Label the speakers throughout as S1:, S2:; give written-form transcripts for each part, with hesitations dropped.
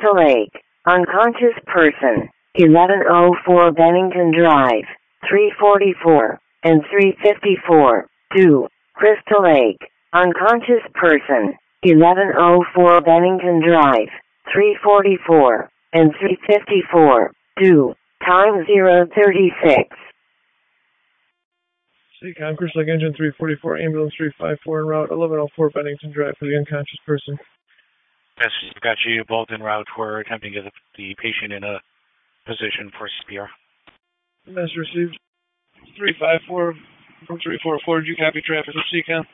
S1: Crystal Lake, unconscious person, 1104 Bennington Drive, 344 and 354. 2. Crystal Lake, unconscious person, 1104 Bennington Drive, 344 and 354. 2. Time 036.
S2: Seacom, Crystal Lake Engine 344, Ambulance 354 en route 1104 Bennington Drive for the unconscious person.
S3: Yes, we've got you both en route. We're attempting to get the patient in a position for CPR.
S2: Message received. 354 from 344. Did you copy traffic with Seacom?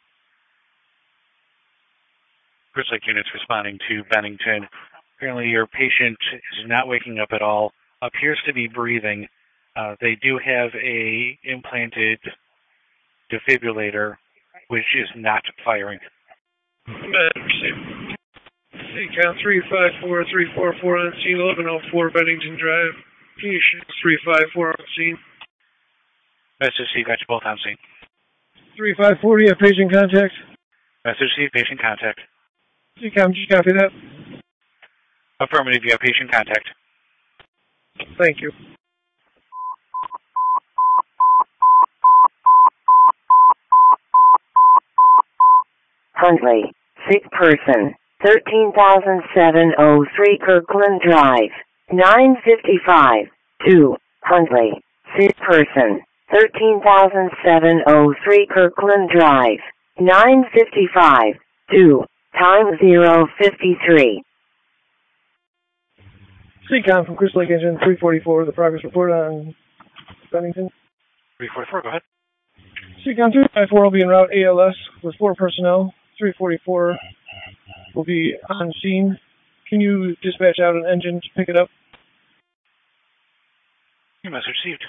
S3: Crystal Lake units responding to Bennington. Apparently your patient is not waking up at all, appears to be breathing. They do have a implanted defibrillator, which is not firing.
S2: Seacom 354 344 on scene, 1104 Bennington Drive. Patient 354 on scene.
S3: Message received, got you both on scene.
S2: 354, do you have patient contact?
S3: Message received, patient contact.
S2: Seacom, did you copy that?
S3: Affirmative, you have patient contact.
S2: Thank you.
S1: Huntley, sick person, 13,703 Kirkland Drive, 955. 2. Huntley, sick person, 13,703 Kirkland Drive, 955. 2. Time 053.
S2: Seacom from Crystal Lake Engine 344, the progress report on Bennington.
S3: 344, go ahead.
S2: Seacom 354 will be en route ALS with 4 personnel. 344 will be on scene. Can you dispatch out an engine to pick it up?
S3: Your message received.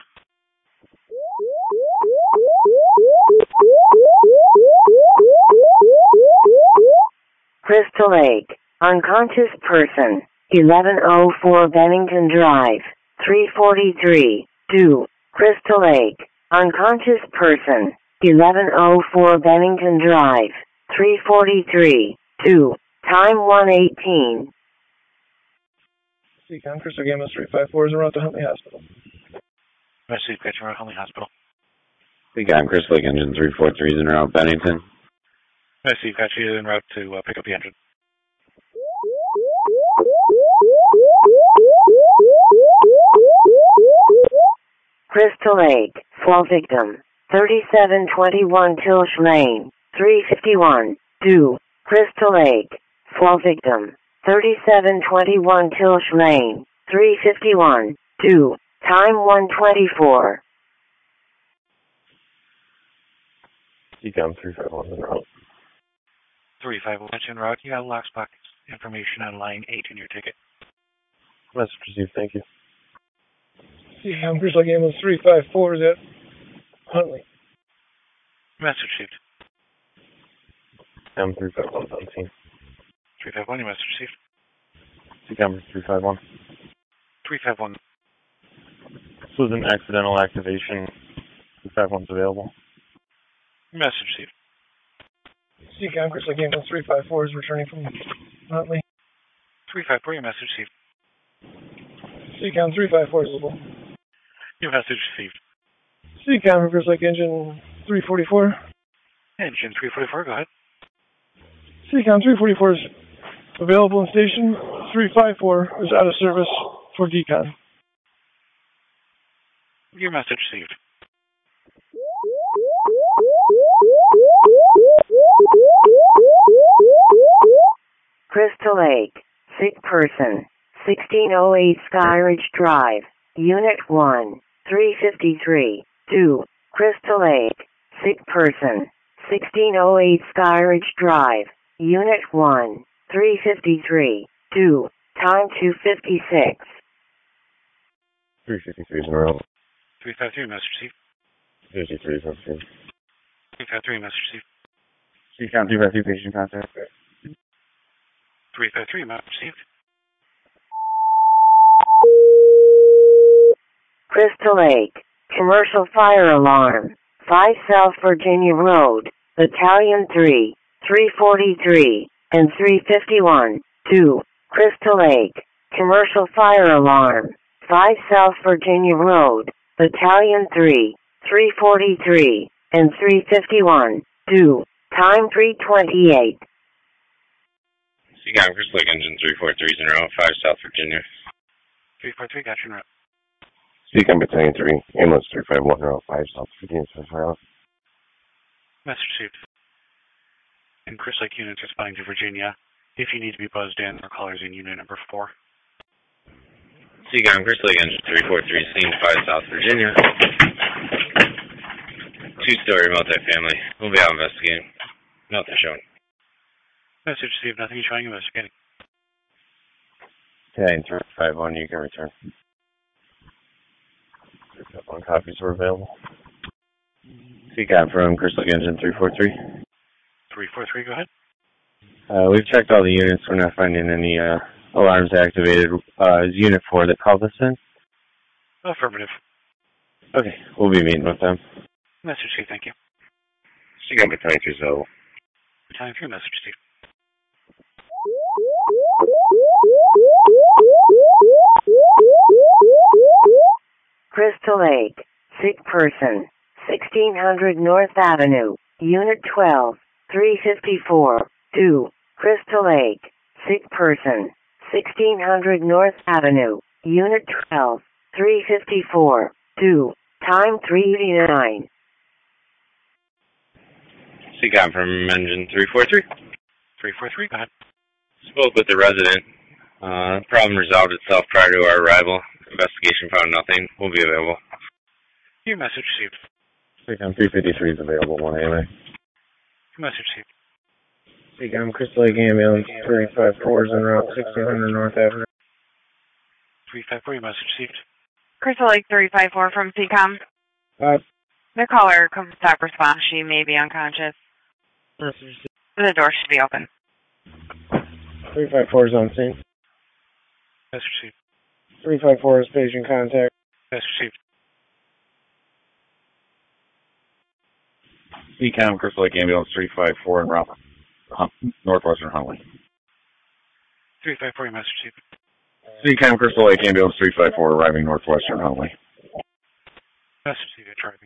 S1: Crystal Lake, unconscious person, 1104 Bennington Drive, 343. 2. Crystal Lake, unconscious person, 1104 Bennington Drive, 343. 2. Time 118.
S2: Seacom, Crystal Lake Ambulance 354 is en route to Huntley Hospital.
S3: Message, got you around Huntley Hospital.
S4: Seacom, Crystal Lake Engine 343 is en route Bennington.
S3: Message, got you en route to pick up the engine.
S1: Crystal Lake, fall victim, 3721 Tilsh Lane, 351. 2. Crystal Lake, fall victim, 3721 Tilsh Lane, 351. 2. Time 124.
S4: Seacom 351 en route.
S3: 351 en route. You got lockbox information on line 8 in your ticket.
S4: Message received, thank you.
S2: Seacom, Crystal Lake Ambulance 354 is at Huntley.
S3: Message received.
S4: Seacom 351 on scene.
S3: 351, your message received.
S4: Seacom 351.
S3: 351.
S4: This was an accidental activation. 351's available.
S3: Message received.
S2: Seacom, Crystal Lake Ambulance 354 is returning from Huntley.
S3: 354, your message received.
S2: Seacom 354 is available.
S3: Your message received.
S2: Seacom, Crystal Lake Engine 344.
S3: Engine 344, go ahead.
S2: Seacom 344 is available in station. 354 is out of service for decon.
S3: Your message received.
S1: Crystal Lake, sick person, 1608 Skyridge Drive, Unit 1, 353. 2. Crystal Lake, sick person, 1608 Skyridge Drive, Unit 1, 353. 2. Time 256.
S4: 353 is en route.
S3: 353, message received.
S4: 53 is on scene.
S3: 353, message received.
S4: Seacom 353 patient contact.
S3: 353, message received.
S1: Crystal Lake, commercial fire alarm, 5 South Virginia Road, Battalion 3, 343, and 351. 2. Crystal Lake, commercial fire alarm, 5 South Virginia Road, Battalion 3, 343, and 351, due, time 3:28.
S4: Seacom Crystal Lake Engine 343 in route 5 South Virginia.
S3: 343, got you in route.
S5: Seacom Battalion 3, ambulance 351 route 5 South Virginia, route.
S3: Message received. And Crystal Lake units responding to Virginia. If you need to be buzzed in, our callers in unit number 4.
S4: Seacom Crystal Lake Engine 343, scene 5 South Virginia. 2-story multifamily. We'll be out investigating. Nothing showing.
S3: Message received, nothing showing, investigating.
S5: 10351, you can return. One copies were available. Seacom from Crystal Lake Engine 343.
S3: 343, go ahead.
S5: We've checked all the units. We're not finding any alarms activated. Is Unit 4 that called us in?
S3: Affirmative.
S5: Okay, we'll be meeting with them.
S3: Message received, thank you.
S5: Seacom Battalion 3 available.
S3: Battalion 3, message received.
S1: Crystal Lake, sick person, 1600 North Avenue, Unit 12, 354, 2, Crystal Lake, sick person, 1600 North Avenue, Unit 12, 354, 2, time 3:89.
S4: Seacom from Engine 343.
S3: 343, go ahead.
S4: Spoke with the resident. Problem resolved itself prior to our arrival. Investigation found nothing. We'll be available.
S3: Your message received.
S5: Seacom 353 is available, 1 AMA.
S3: Message received.
S2: Seacom Crystal Lake ambulance 354 is en route 1600 North Avenue.
S3: 354, your message received.
S6: Crystal Lake 354 from Seacom. The caller comes to stop response. She may be unconscious.
S2: Message
S6: The door should be open.
S2: 354 is on scene.
S3: Message received.
S2: 354 is patient contact.
S3: Message received.
S7: Seacom Crystal Lake ambulance 354 en route Northwestern Huntley.
S3: 354, your message received.
S7: Seacom Crystal Lake ambulance 354 arriving Northwestern Huntley.
S3: Message received, you're driving.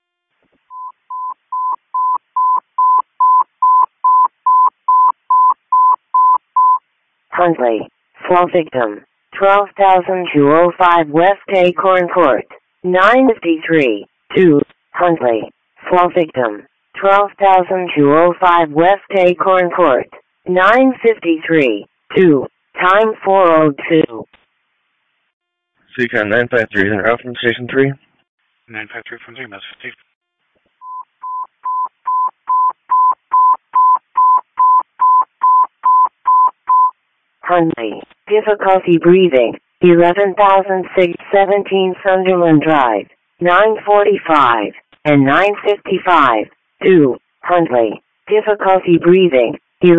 S1: Huntley, slow victim, 12,205 West Acorn Court, 953, 2, Huntley, slow victim, 12,205 West Acorn Court, 953, 2, time 4:02.
S5: Seacom 953 is en route from Station 3.
S3: 953 from 3, message received.
S1: Huntley, difficulty breathing, 11,617 Sunderland Drive, 945, and 955, 2, Huntley, difficulty breathing,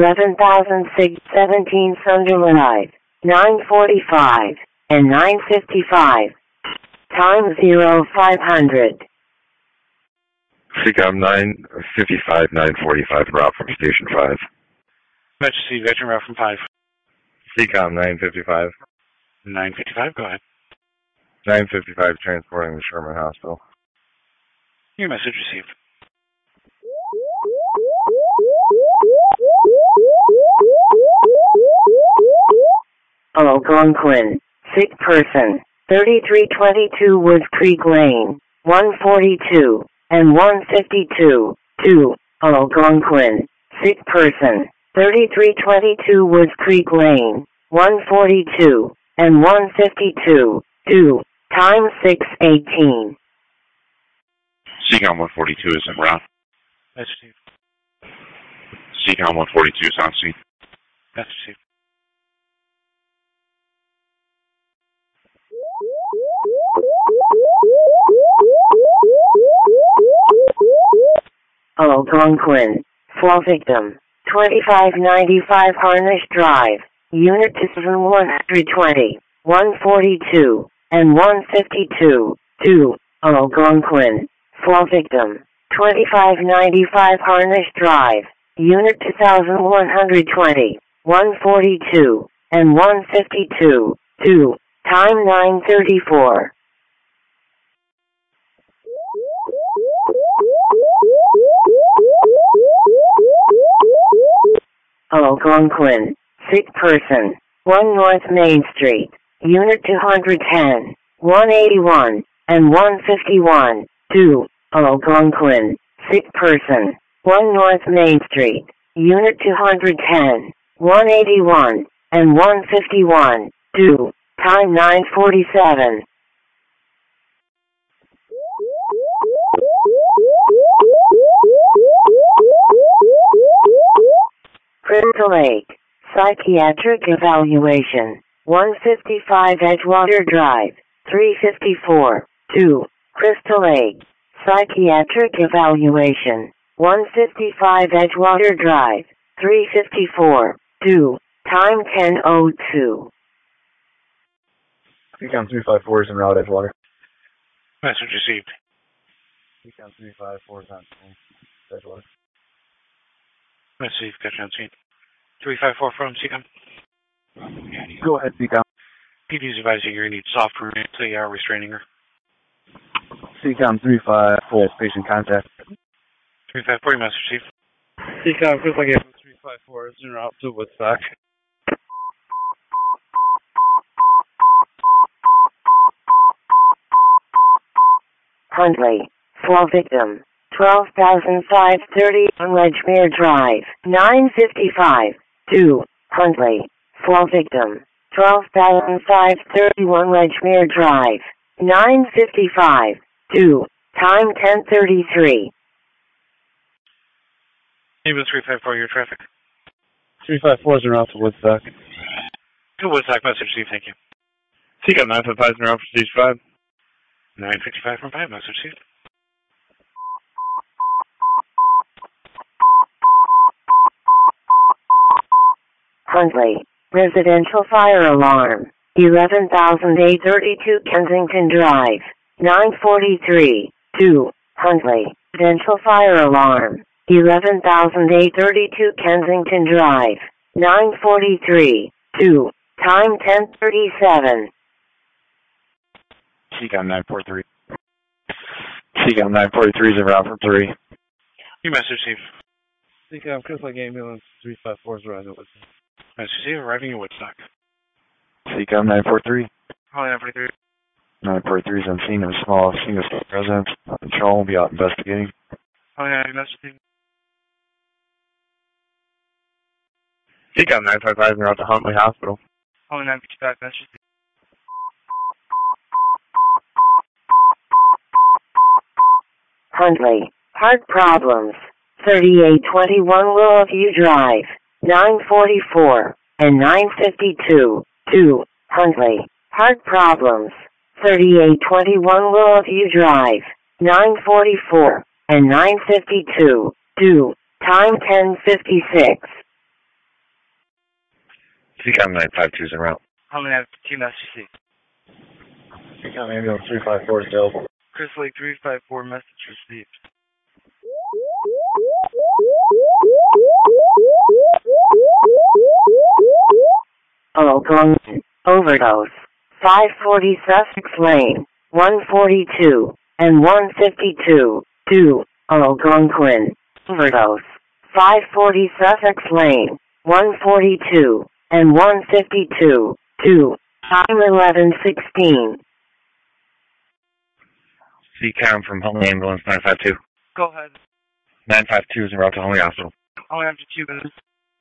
S1: 11,617 Sunderland Drive, 945, and 955, time 0500.
S5: Seacom 955, 945 en route from Station 5.
S3: Message received, veteran route from 5.
S5: Seacom 955.
S3: 955, go ahead.
S5: 955 transporting to Sherman Hospital.
S3: Your message received.
S1: Algonquin, sick person, 3322 Woods Creek Lane, 142, and 152, 2, Algonquin, sick person, 3322 Woods Creek Lane, 142, and 152, 2, time 6:18.
S7: Seacom 142 is en route.
S3: Message received.
S7: Seacom 142 is on scene.
S3: Message received.
S1: Algonquin, slow victim, 2595 Harnish Drive, Unit 120, 142, and 152, 2, Algonquin, slow victim, 2595 Harnish Drive, Unit 2120, 142, and 152. 2. Time 9:34. Algonquin. Sick person. 1 North Main Street. Unit 210. 181 and 151. 2. Algonquin. Sick person. 1 North Main Street. Unit 210. 181 and 151. 2. Time 9:47. Crystal Lake. Psychiatric evaluation. 155 Edgewater Drive. 354. 2. Crystal Lake. Psychiatric evaluation. 155 Edgewater Drive. 354. 2. Time 10:02.
S8: Seacom 354 is en route Edgewater.
S3: Message received.
S8: Seacom 354 is on Edgewater.
S3: Message got you on scene. 354 from Seacom.
S8: Go ahead, Seacom.
S3: PD's advising you're going to need software to the restraining her.
S8: Seacom 354 patient contact.
S3: 354, message received.
S2: Seacom, Chris like 354 is en route to Woodstock.
S1: Huntley. Fall victim. 12,530 on Ledgemere Drive. 955. 2. Huntley. Fall victim. 12,531 Ledgemere Drive. 955. 2. Time 10:33.
S3: Name 354, your traffic.
S2: 354 is en route to Woodstock.
S3: Good Woodstock, message received, thank you.
S2: Seacom 955 is en route for stage 5.
S3: 955 from 5, message received.
S1: Huntley. Residential fire alarm. 11,832 Kensington Drive. 943. 2. Huntley. Residential fire alarm. 11,832 Kensington Drive. 943. 2. Time 10:37.
S8: Seacom 943. Seacom 943 is en route from 3.
S3: Your message received.
S2: Seacom, Chris like ambulance 354 is arriving at Woodstock.
S3: Message received, arriving at Woodstock.
S8: Seacom 943.
S3: Calling 943.
S8: 943 is on scene of a small single residence. Patrol will be out investigating.
S3: Calling 9, message received.
S2: Seacom 955 is en route to Huntley Hospital.
S3: Calling 955, message received.
S1: Huntley. Heart problems. 3821 Willowview Drive. 944 and 952. 2. Huntley. Heart problems. 3821 Willowview Drive. 944 and 952. 2. Time 10:56.
S8: Seacom 952 is en route.
S3: Calling 952, message received.
S8: Seacom ambulance 354 is available.
S3: Chris Lake 354, message received.
S1: Algonquin. Overdose. 540 Sussex Lane. 142 and 152. 2. Algonquin. Overdose. 540 Sussex Lane. 142 and 152. 2. Time 11:16.
S8: Seacom from Huntley ambulance 952.
S3: Go ahead.
S8: 952 is en route to Huntley Hospital.
S3: Only after 2 minutes.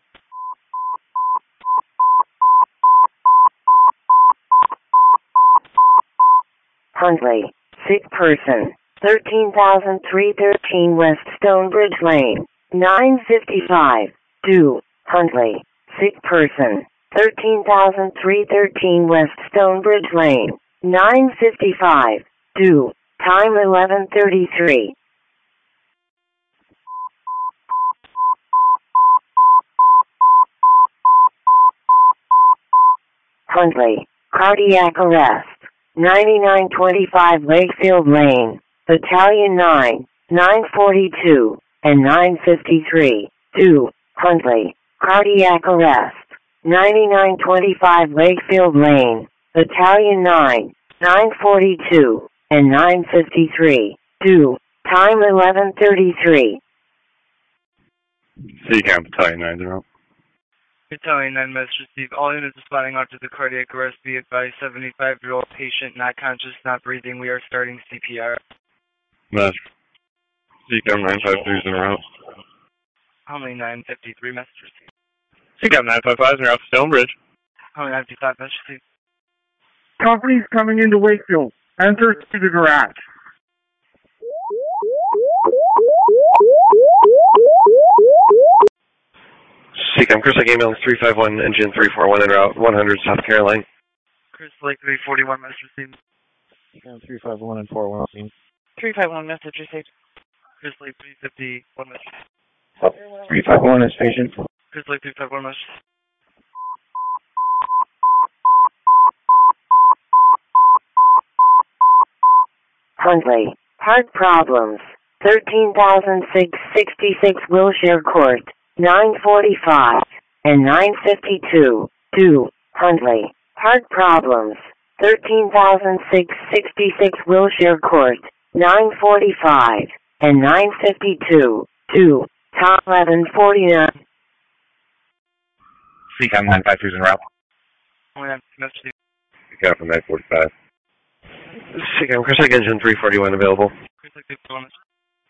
S1: Huntley. Sick person. 13,313 West Stonebridge Lane. 955. 2. Huntley. Sick person. 13,313 West Stonebridge Lane. 955. 2. Time 11:33. Huntley. Cardiac arrest. 9925 Lakefield Lane. Battalion 9. 942 and 953. 2. Huntley. Cardiac arrest. 9925 Wakefield Lane, Battalion 9, 942, and 953. 2. Time 11:33.
S5: CCAM Battalion 9 0.
S9: Battalion 9 message received. All units responding onto the cardiac arrest. Be advised, 75-year-old patient, not conscious, not breathing. We are starting CPR.
S5: Message. CCAM 953 in route.
S9: Homley 953 message received.
S5: CCAM 955 in route to Stonebridge.
S9: Homley 955 message received.
S2: Company's coming into Wakefield. Enter to the garage.
S8: CCAM Chris Lake Ambulance 351, engine 341 en route, 100 South Carolina.
S9: Chris Lake 341 message received.
S8: CCAM 351 and 41 scene.
S6: 351 message received.
S9: Chris Lake 351 message.
S8: 351 is patient.
S9: Chris Lake 351 message.
S1: Huntley. Heart problems. 13,666 Wilshire Court. 945 and 952. 2. Huntley. Heart problems. 13,666 Wilshire Court. 945 and 952. 2. Tom 1149.
S7: CCAM 953 is en route. CCAM from 945.
S8: CCAM Chris Lake engine 341 available.
S9: Chris Lake 341 message.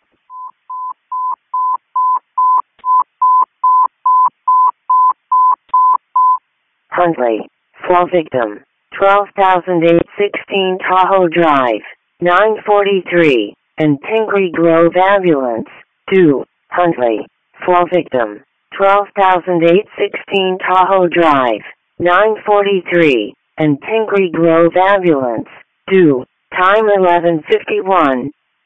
S1: Huntley. Fall victim. 12,816 Tahoe Drive. 943 and Pingree Grove Ambulance. 2. Huntley. Fall victim. 12,816 Tahoe Drive. 943 and Pingree Grove Ambulance. 2. Time 11:51.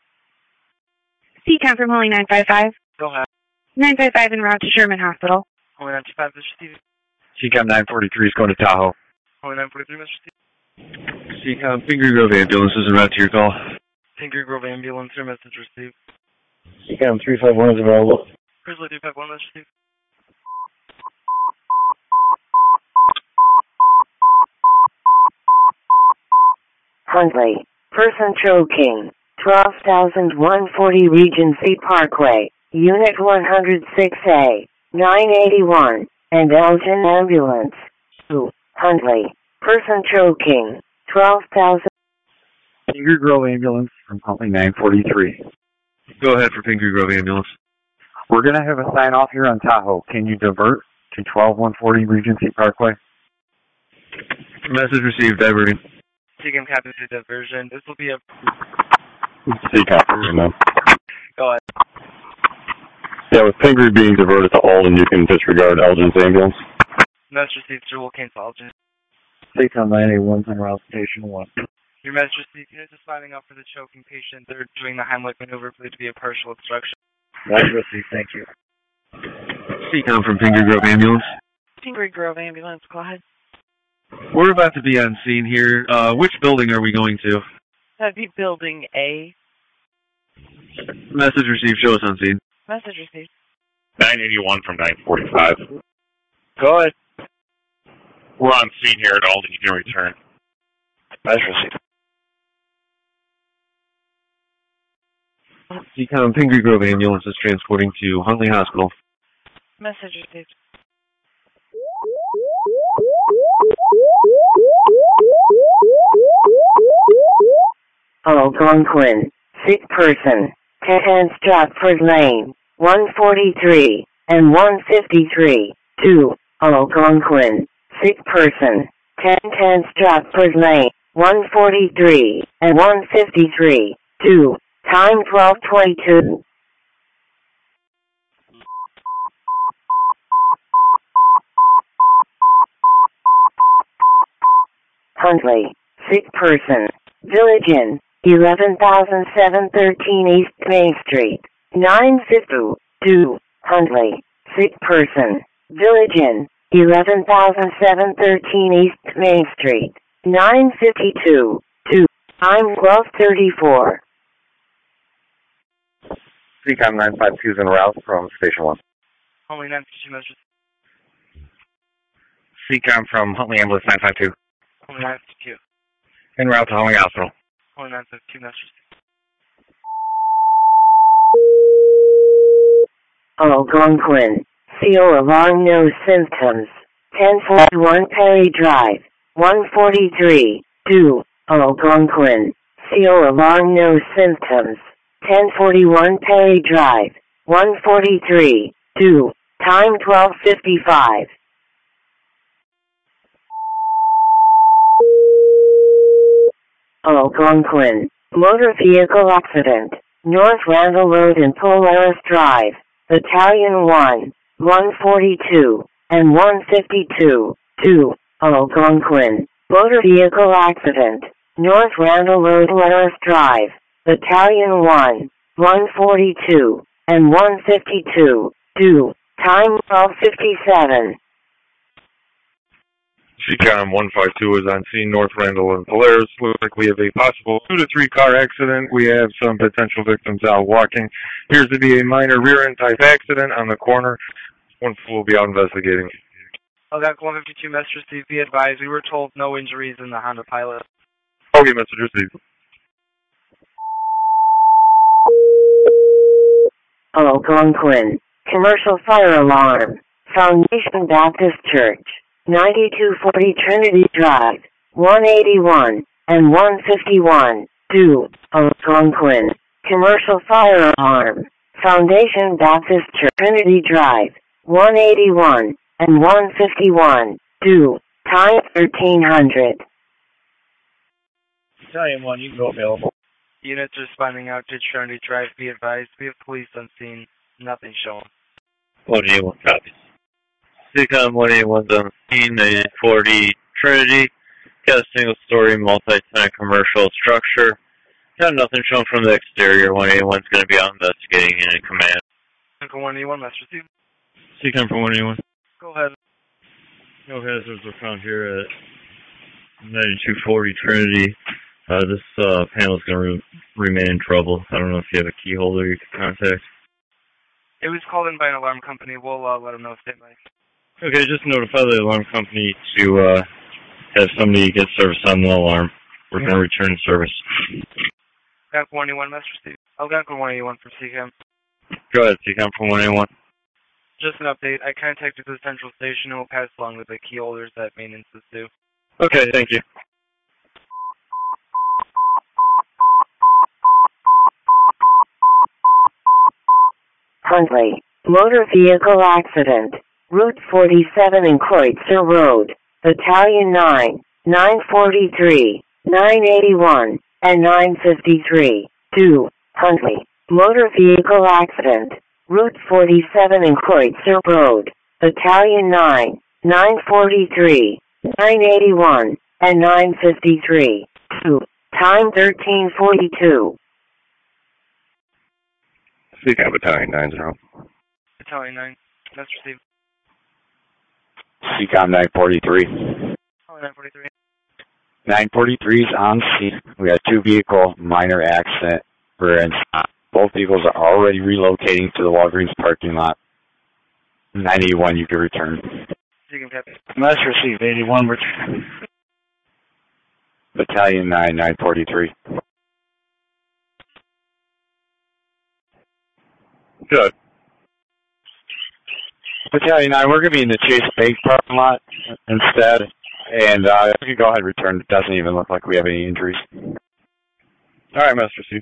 S6: CCAM from Homley 955.
S9: Go ahead.
S6: 955 en route to Sherman Hospital.
S9: Homley 955 message received.
S8: CCAM 943 is going to Tahoe.
S9: Homley 943 message received.
S8: CCAM Pingree Grove Ambulance is en route to your call.
S9: Pingree Grove Ambulance, your message received.
S8: CCAM 351 is available.
S9: Chris Lake 351 message received.
S1: Huntley. Person choking. 12,140 Regency Parkway. Unit 106A. 981 and Elgin Ambulance. 2. Huntley. Person choking. 12,000.
S8: Pingree Grove Ambulance from Huntley 943. Go ahead for Pingree Grove Ambulance. We're going to have a sign off here on Tahoe. Can you divert to 12140 Regency Parkway? Message received, diverting.
S9: CCAM captain to diversion. This will be a...
S5: CCAM,
S9: Go ahead.
S5: Yeah, with Pingree being diverted to Alden, you can disregard Elgin's ambulance.
S9: Message received, sir. We'll cancel Elgin.
S8: CCAM 981 en route Station 1.
S9: Your message received. Units are signing up for the choking patient. They're doing the Heimlich maneuver. Believed to be a partial obstruction.
S8: Message received, thank you. CCAM from Pingree Grove Ambulance.
S6: Pingree Grove Ambulance, go ahead.
S8: We're about to be on scene here. Which building are we going to?
S6: That'd be Building A.
S8: Message received, show us on scene.
S6: Message received.
S7: 981 from 945.
S8: Go ahead.
S7: We're on scene here at Alden. You can return.
S8: Message received. CCAM Pingree Grove Ambulance is transporting to Huntley Hospital.
S6: Message received.
S1: Algonquin. Sick person. 10 Stratford Lane. 143 and 153. 2. Algonquin. Sick person. 10 Stratford Lane. 143 and 153. 2. Time 12:22. Huntley. Sick person. Village Inn. 11,713 East Main Street. 952. Huntley. Sick person. Village Inn. 11,713 East Main Street. 952. 2. Time 12:34.
S8: CCAM 952 is en route from Station 1.
S9: Homley 952 message.
S7: CCOM from Huntley Ambulance 952.
S9: Huntley 952.
S7: En route to Huntley Hospital.
S9: Huntley 952, Master Steve.
S1: Algonquin. CO alarm, no symptoms. 1041 Perry Drive. 143. 2. Algonquin. CO alarm, no symptoms. 1041 Perry Drive. 143. 2. Time 12:55. Algonquin. Motor vehicle accident. North Randall Road and Polaris Drive. Battalion 1, 142, and 152. 2. Algonquin. Motor vehicle accident. North Randall Road, Polaris Drive. Battalion 1, 142, and 152. 2. Time 12:57.
S10: CCOM 152 is on scene, North Randall and Polaris. Looks like we have a possible 2 to 3 car accident. We have some potential victims out walking. Appears to be a minor rear-end type accident on the corner. One will be out investigating.
S9: Algonquin 152, Message received. Be advised, we were told no injuries in the Honda Pilot.
S10: Okay, message received.
S1: Algonquin. Commercial fire alarm. Foundation Baptist Church. 9240 Trinity Drive. 181 and 151. 2. Algonquin. Commercial fire alarm. Foundation Baptist Church. Trinity Drive. 181 and 151. 2. Time 1300.
S2: Battalion 1, you can go available.
S9: Units responding out to Trinity Drive. Be advised, we have police on scene. Nothing showing.
S11: 181 copies. CCOM 181's on scene, 940 Trinity. Got a single-story, multi-tenant commercial structure. Got nothing shown from the exterior. 181's going to be out investigating in command.
S9: Uncle 181, Master Steve.
S11: CCOM from 181.
S9: Go ahead.
S11: No hazards were found here at 9240 Trinity. This panel is going to remain in trouble. I don't know if you have a key holder you can contact.
S9: It was called in by an alarm company. We'll let them know. Stay by.
S11: Okay, just notify the alarm company to have somebody get service on the alarm. We're going to return service.
S9: Algonquin 181, Master Steve. Algonquin 181 from CCAM.
S11: Go ahead, CCAM from 181.
S9: Just an update. I contacted the central station and will pass along with the key holders that maintenance is due.
S11: Okay, thank you.
S1: Huntley. Motor vehicle accident. Route 47 in Kreutzer Road. Battalion 9, 943, 981, and 953. 2. Huntley. Motor vehicle accident. Route 47 in Kreutzer Road. Battalion 9, 943, 981, and 953. 2. Time 1342.
S10: CCOM Battalion 90.
S9: Battalion 9. That's received.
S8: CCOM 943.
S9: 943.
S8: 943 is on scene. We had 2 vehicle minor accident. Both vehicles are already relocating to the Walgreens parking lot. 91, you can return.
S2: Message received. 81, return.
S8: Battalion 9, 943.
S10: Good.
S8: Battalion 9, we're going to be in the Chase Bank parking lot instead. And you can go ahead and return. It doesn't even look like we have any injuries.
S10: All right, Master C.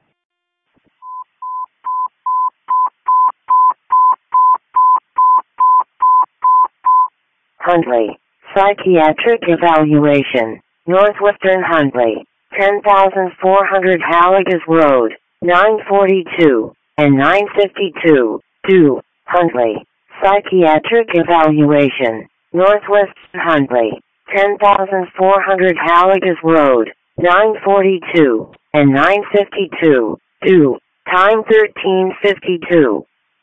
S1: Huntley. Psychiatric evaluation. Northwestern Huntley. 10,400 Halligas Road. 942 and 952. 2. Huntley. Psychiatric evaluation. Northwestern Huntley. 10,400 Halligas Road. 942 and 952. 2. Time 1352.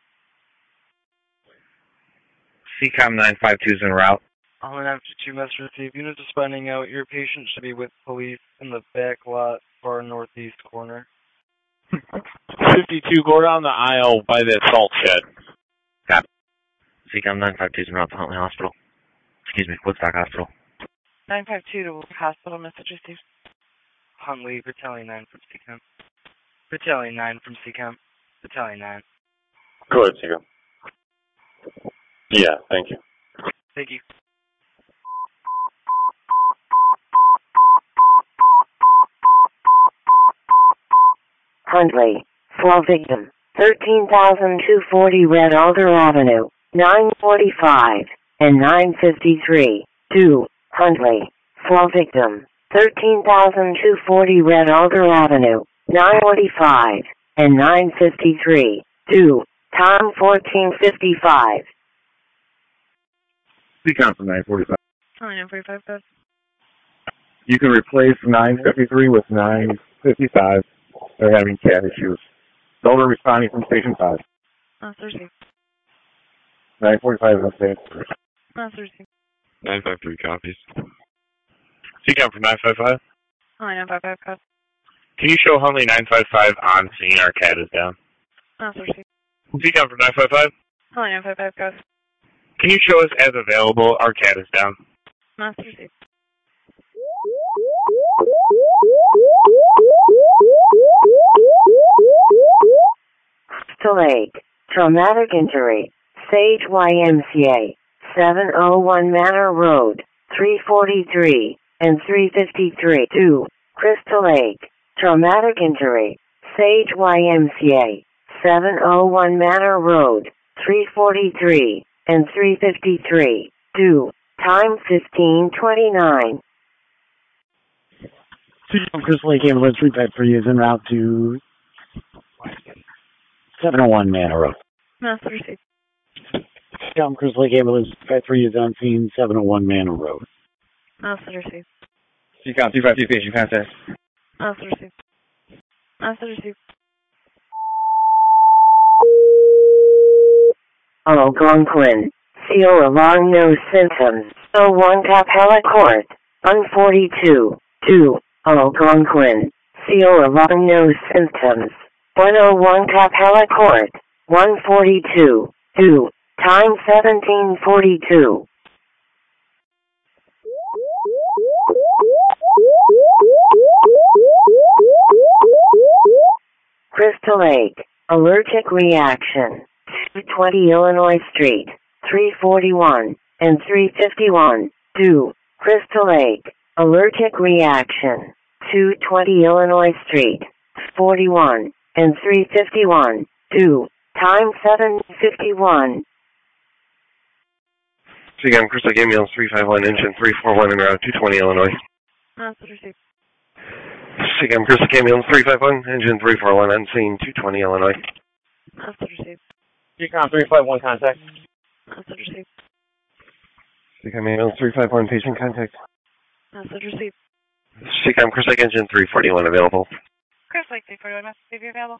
S7: CCOM 952 is en route.
S9: I'll after 2 message received. Units responding out. Your patient should be with police in the back lot, far northeast corner.
S12: 52, go down the aisle by that salt shed.
S11: Copy. CCOM 952 is en route to Huntley Hospital.
S12: Woodstock Hospital.
S6: 952 to hospital, message received.
S9: Huntley, Battalion 9 from CCOM. Battalion 9 from CCOM. Battalion 9.
S13: Go ahead, CCOM. Yeah, thank you.
S9: Thank you.
S1: Huntley, slow victim, 13,240 Red Alder Avenue, 945 and 953. 2. Huntley, slow victim, 13,240 Red Alder Avenue, 945 and 953. 2. Time 1455.
S8: CCOM from 945.
S6: 945, good.
S8: You can replace 953 with 955. They're having cat issues. Dollar responding from Station 5.
S6: Thursday.
S8: 945 is upstairs.
S6: Thursday.
S7: 953 copies. CCOM from 955.
S6: 955, good.
S7: Can you show Huntley 955 on scene? Our cat is down.
S6: Thursday.
S7: CCOM from 955.
S6: 955, good.
S7: Can you show us as available? Our cat is down.
S6: Thursday.
S1: Crystal Lake, traumatic injury, Sage YMCA, 701 Manor Road, 343 and 353. 2. Crystal Lake, traumatic injury, Sage YMCA, 701 Manor Road, 343 and 353. 2. Time 1529.
S14: Crystal Lake Ambulance 353 is en route to 701 Manor Road.
S6: Thursday.
S14: Crystal Lake Ambulance 353 is on scene, 701 Manor Road.
S6: Thursday.
S5: CCOM 252 patient contact.
S6: Thursday. Thursday.
S1: Algonquin, CO alarm, no symptoms. 01 Capella Court, 142. 2. Algonquin, CO alarm, no symptoms. 101 Capella Court, 142. 2. Time 1742. Crystal Lake, allergic reaction. 220 Illinois Street, 341 and 351. 2. Crystal Lake, allergic reaction. 220 Illinois Street, 41 and 351. 2. Time 7:51.
S10: CCOM Crystal Lake Ambulance 351, engine 341 en route 220 Illinois.
S6: Thursday.
S10: CCOM Crystal Lake Ambulance 351, engine 341 on scene 220 Illinois.
S6: Thursday.
S5: CCOM 351 contact.
S6: Thursday.
S10: CCOM Ambulance 351, patient contact.
S6: Thursday.
S10: CCOM Crystal Lake engine 341 available.
S6: Crystal Lake 341, message be available.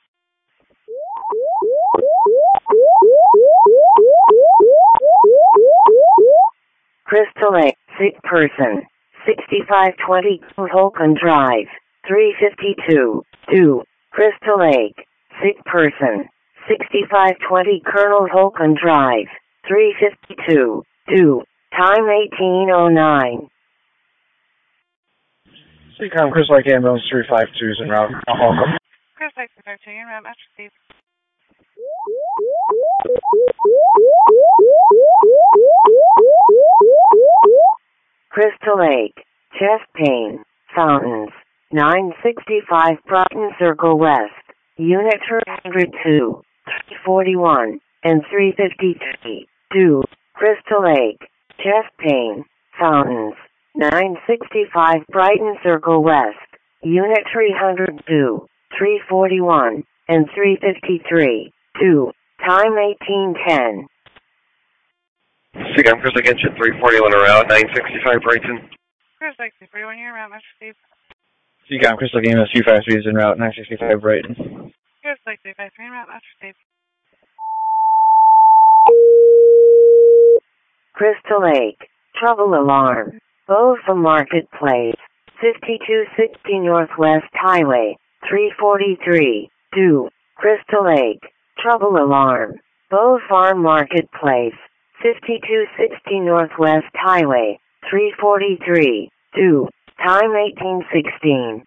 S1: Crystal Lake, sick person, 6520 Holcomb Drive, 352. 2. Crystal Lake, sick person, 6520 Colonel Holcomb Drive, 352. 2. Time 1809.
S5: CCOM Crystal Lake Ambulance 352 is en route.
S6: Crystal Lake 352, en route, message received.
S1: Crystal Lake, chest pain, fountains, 965 Broughton Circle West, Unit 302, 341 and 353. 2. Crystal Lake, chest pain, fountains, 965 Brighton Circle West, Unit 302, 341 and 353. 2. Time 1810.
S10: CCOM Crystal Lake engine 341 en route 965 Brighton.
S6: Crystal Lake 341, you're en route, message received.
S5: CCOM Crystal Lake Ambulance 253 is en route 965 Brighton.
S6: Crystal Lake 353, en route, message received.
S1: Crystal Lake, trouble alarm. Boza Marketplace, 5260 Northwest Highway, 343. 2. Crystal Lake, trouble alarm. Bow Farm Marketplace, 5260 Northwest Highway, 343, 2, time 1816.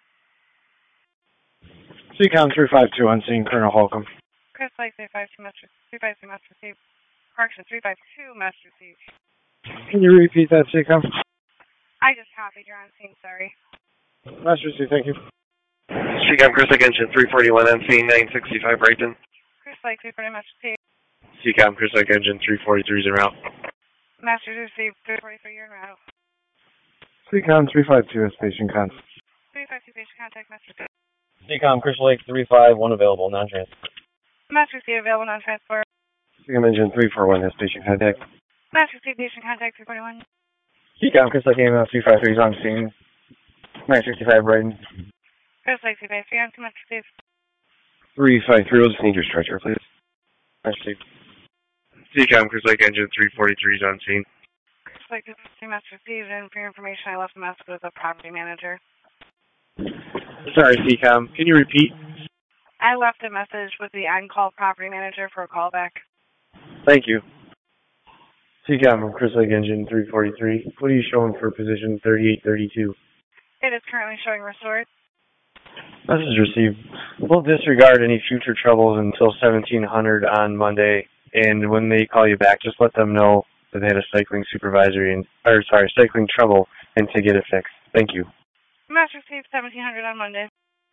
S8: CCOM 352 on scene, Colonel Holcomb.
S6: Chris Lake 352 Master 352 Master Steve. Correction 352 Master Steve.
S8: Can you repeat that, CCOM?
S6: I just copied. You're on scene. Sorry.
S8: Master Steve, thank you.
S10: CCOM Chris Lake Engine 341 on scene 965 Brighton.
S6: Chris Lake 340 Master Steve.
S10: CCOM Chris Lake Engine 343 is en route.
S6: Master Steve 343, you're en route.
S8: CCOM 352 has patient contact.
S6: 352 patient contact, Master Steve.
S8: CCOM Chris Lake 351 available, non-transport.
S6: Master Steve available, non-transport.
S8: CCOM Engine 341 has patient contact.
S6: Master Steve patient contact 341.
S8: CCOM Chris Lake ambulance 353 is on scene. 965 Brighton.
S6: Chris Lake 353 on to Master Steve.
S8: 353, we'll just need your stretcher, please. Master Steve.
S10: CCOM Chris Lake Engine 343 is on scene.
S6: Chris Lake 353 Master Steve, and for your information, I left a message with the property manager.
S8: Sorry, CCOM. Can you repeat?
S6: I left a message with the on-call property manager for a callback.
S8: Thank you. CCOM Chris Lake Engine 343. What are you showing for position 3832?
S6: It is currently showing restored.
S8: Message received. We'll disregard any future troubles until 1700 on Monday, and when they call you back, just let them know that they had a cycling cycling trouble and to get it fixed. Thank you.
S6: Master Steve 1700 on Monday.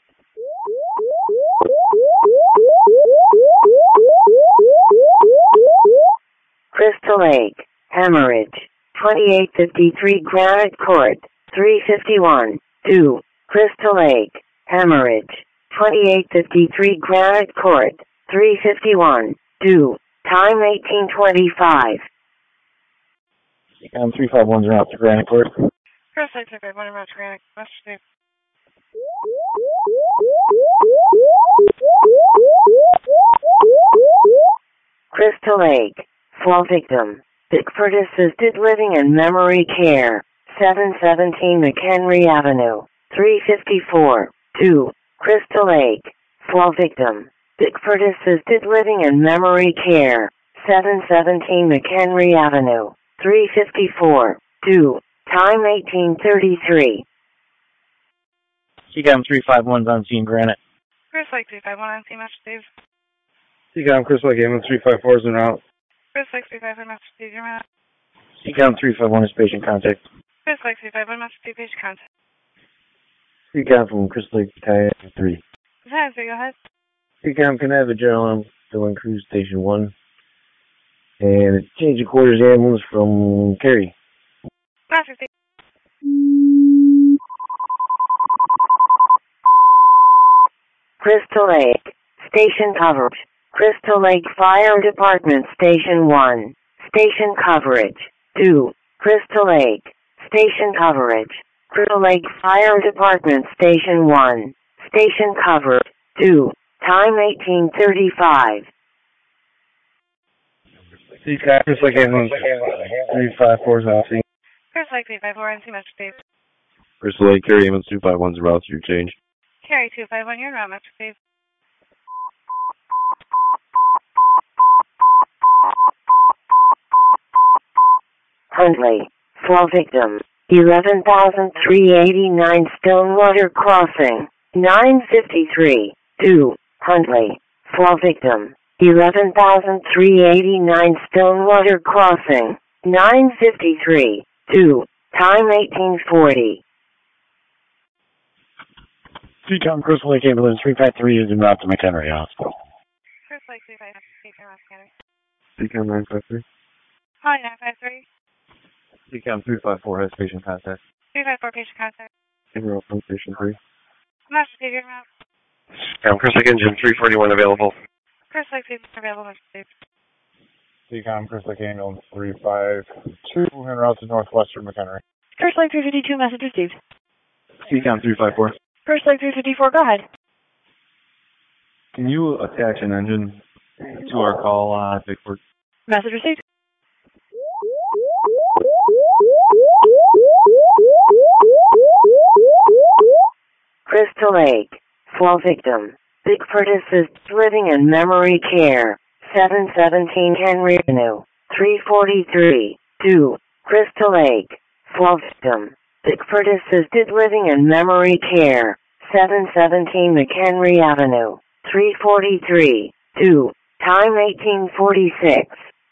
S1: Crystal Lake, hemorrhage, 2853 Granite Court, 351, 2, Crystal Lake, hemorrhage, 2853 Granite Court, 351, 2, time 1825.
S8: CCOM 351's route to Granite Court.
S6: Chris Lake 351 en route to Granite. Master Steve.
S1: Crystal Lake, fall victim, Bickford Assisted Living and Memory Care, 717 McHenry Avenue, 354, 2, Crystal Lake, fall victim, Bickford Assisted Living and Memory Care, 717 McHenry Avenue, 354, 2, time 1833.
S8: CCOM 351's on scene, Granite.
S6: Chris Lake 351 on scene, Master Steve.
S8: CCOM Chris Lake ambulance 354 is en route.
S6: Chris Lake 351 Master Steve, you're out.
S8: CCOM 351 is patient contact.
S6: Chris Lake 351 Master Steve, patient contact.
S8: CCOM from Chris Lake Kayak 3.
S6: Hi, so go ahead.
S8: CCOM, can I have a general arm filling Cruise Station 1? And change the quarters ambulance from Cary.
S6: Master Steve.
S1: Crystal Lake, station coverage. Crystal Lake Fire Department Station 1, station coverage. 2, Crystal Lake, station coverage. Crystal Lake Fire Department Station 1, station coverage. 2, time 1835.
S8: CCOM Chris Lake ambulance 354 is on scene.
S6: Chris Lake 354 on scene, Master Steve.
S5: Crystal Lake, Cary ambulance 251's route to your change.
S6: Cary 251, you're en route, Master Steve.
S1: Huntley, fall victim, 11,389 Stonewater Crossing, 953, 2, Huntley, fall victim, 11,389 Stonewater Crossing, 953, 2, time 1840.
S14: CCOM Crystal Lake ambulance 353 is en route to McHenry Hospital.
S6: Chris Lake 353, you're en route to McHenry.
S8: CCOM 953.
S6: Hi, 953.
S8: CCOM 354 has patient contact.
S6: 354 patient contact.
S8: En route from Station 3.
S6: Master Steve, you're en route.
S10: Chris Lake Engine 341 available.
S6: Chris Lake 354 available, Master Steve.
S7: CCOM Chris Lake ambulance 352 en route to Northwestern McHenry.
S12: Chris Lake 352, message received.
S8: CCOM 354.
S12: Chris Lake 354, go ahead.
S5: Can you attach an engine to our call on Bickford?
S12: Message received.
S1: Crystal Lake, fall victim, Bickford Assisted Living and Memory Care, 717 Henry Avenue, 343. 2. Crystal Lake. Flow victim. Bickford Assisted Living and Memory Care. 717 McHenry Avenue. 343. 2. Time 1846.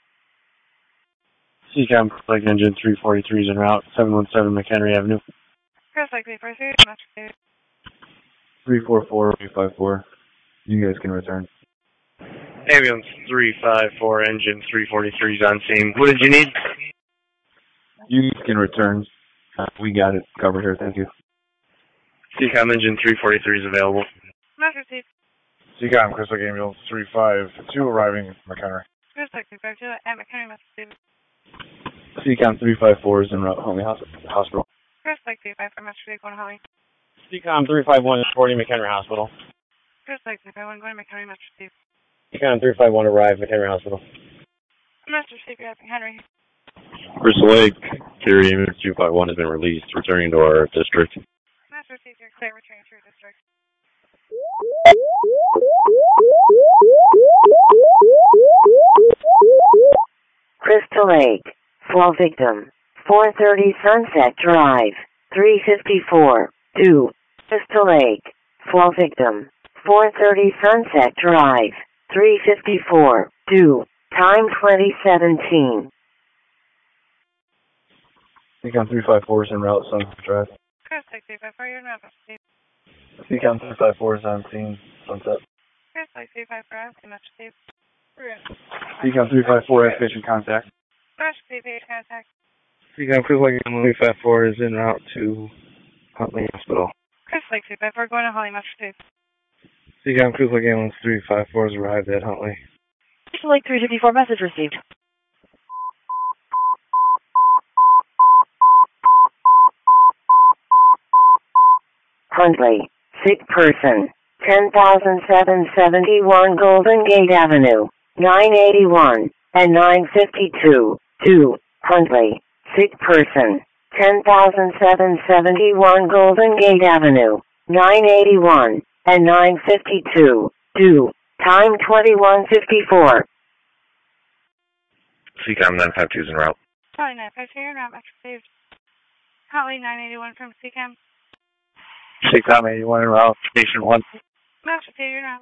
S5: CCOM Lake Engine 343 is en route. 717 McHenry Avenue.
S6: Chris Lake 343, Master Steve.
S5: 344, 354. You guys can return.
S10: Ambulance 354, engine 343 is on scene. What did you need?
S5: You can return. We got it covered here, thank you.
S10: CCOM engine 343 is available.
S6: Master Steve.
S7: CCOM Crystal Lake Ambulance 352 arriving at McHenry.
S6: Chris Lake 352 at McHenry, Master Steve.
S5: CCOM 354 is en route. Holly Hospital.
S6: Chris Lake 354, Master Steve, going to Holly.
S5: CCOM 351 is reporting McHenry Hospital.
S6: Chris Lake 351, going to McHenry, Master Steve.
S5: CCOM 351 arrived, McHenry Hospital.
S6: Master Steve, you're at McHenry.
S13: Crystal Lake, carrier ambulance 251 has been released, returning to our district.
S6: Master Steve, you're clear, returning to your district.
S1: Crystal Lake. Flow victim. 430 Sunset Drive. 354. 2. Crystal Lake. Flow victim. 430 Sunset Drive. 354. 2. Time 2017.
S5: CCOM 354 is en route, Sunset Drive.
S6: Chris Lake 354, you're in route, Master Steve.
S5: CCOM 354 is on scene, Sunset.
S6: Chris Lake 354, Master Steve.
S5: CCOM 354 has patient contact.
S6: Master Steve, patient contact.
S10: CCOM Crystal Lake Ambulance 354 is en route to Huntley Hospital.
S6: Chris Lake 354, going to Holly, Master Steve.
S10: CCOM Crystal Lake Ambulance 354 has arrived at Huntley.
S12: Crystal Lake 354, message received.
S1: Huntley. Sick person. 10,771 Golden Gate Avenue. 981 and 952. 2. Huntley. Sick person. 10,771 Golden Gate Avenue. 981 and 952. 2. Time 2154.
S13: CCOM 952 is en route.
S6: Holly 952, you're in route, Master Steve. Holly 981 from CCOM.
S5: CCOM 81 en route, station 1.
S6: Master Steve, you're in route.